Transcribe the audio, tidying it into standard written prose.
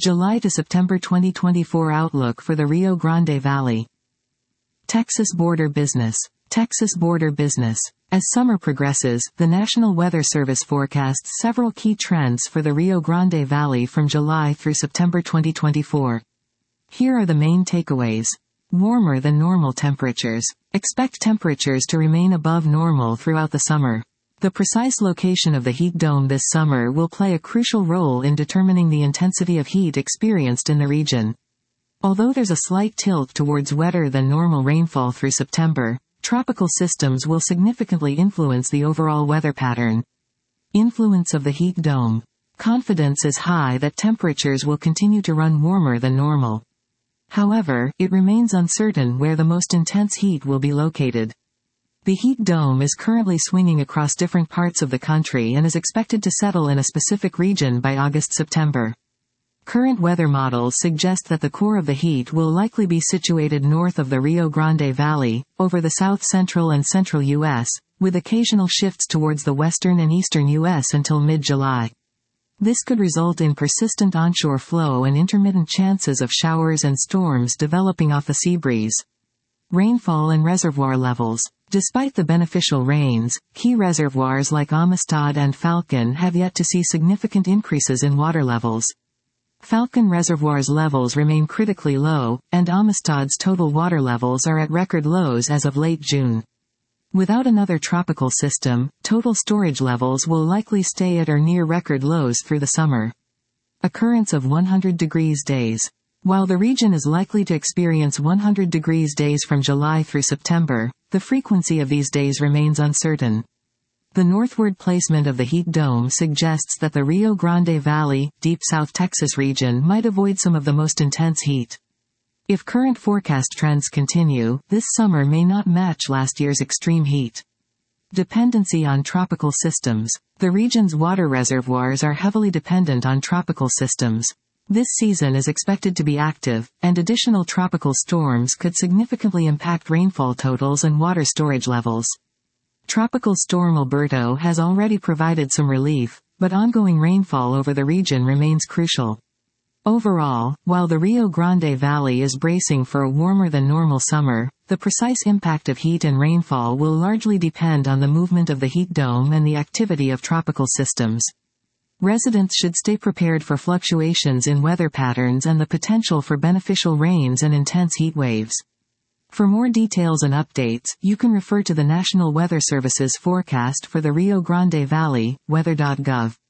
July to September 2024 outlook for the Rio Grande Valley. Texas border business. Texas border business. As summer progresses, the National Weather Service forecasts several key trends for the Rio Grande Valley from July through September 2024. Here are the main takeaways. Warmer than normal temperatures. Expect temperatures to remain above normal throughout the summer. The precise location of the heat dome this summer will play a crucial role in determining the intensity of heat experienced in the region. Although there's a slight tilt towards wetter than normal rainfall through September, tropical systems will significantly influence the overall weather pattern. Influence of the heat dome. Confidence is high that temperatures will continue to run warmer than normal. However, it remains uncertain where the most intense heat will be located. The heat dome is currently swinging across different parts of the country and is expected to settle in a specific region by August-September. Current weather models suggest that the core of the heat will likely be situated north of the Rio Grande Valley, over the south-central and central U.S., with occasional shifts towards the western and eastern U.S. until mid-July. This could result in persistent onshore flow and intermittent chances of showers and storms developing off a sea breeze. Rainfall and reservoir levels. Despite the beneficial rains, key reservoirs like Amistad and Falcon have yet to see significant increases in water levels. Falcon Reservoir's levels remain critically low, and Amistad's total water levels are at record lows as of late June. Without another tropical system, total storage levels will likely stay at or near record lows through the summer. Occurrence of 100 degrees days. While the region is likely to experience 100 degrees days from July through September, the frequency of these days remains uncertain. The northward placement of the heat dome suggests that the Rio Grande Valley, deep South Texas region might avoid some of the most intense heat. If current forecast trends continue, this summer may not match last year's extreme heat. Dependency on tropical systems. The region's water reservoirs are heavily dependent on tropical systems. This season is expected to be active, and additional tropical storms could significantly impact rainfall totals and water storage levels. Tropical storm Alberto has already provided some relief, but ongoing rainfall over the region remains crucial. Overall, while the Rio Grande Valley is bracing for a warmer than normal summer, the precise impact of heat and rainfall will largely depend on the movement of the heat dome and the activity of tropical systems. Residents should stay prepared for fluctuations in weather patterns and the potential for beneficial rains and intense heat waves. For more details and updates, you can refer to the National Weather Service's forecast for the Rio Grande Valley, weather.gov.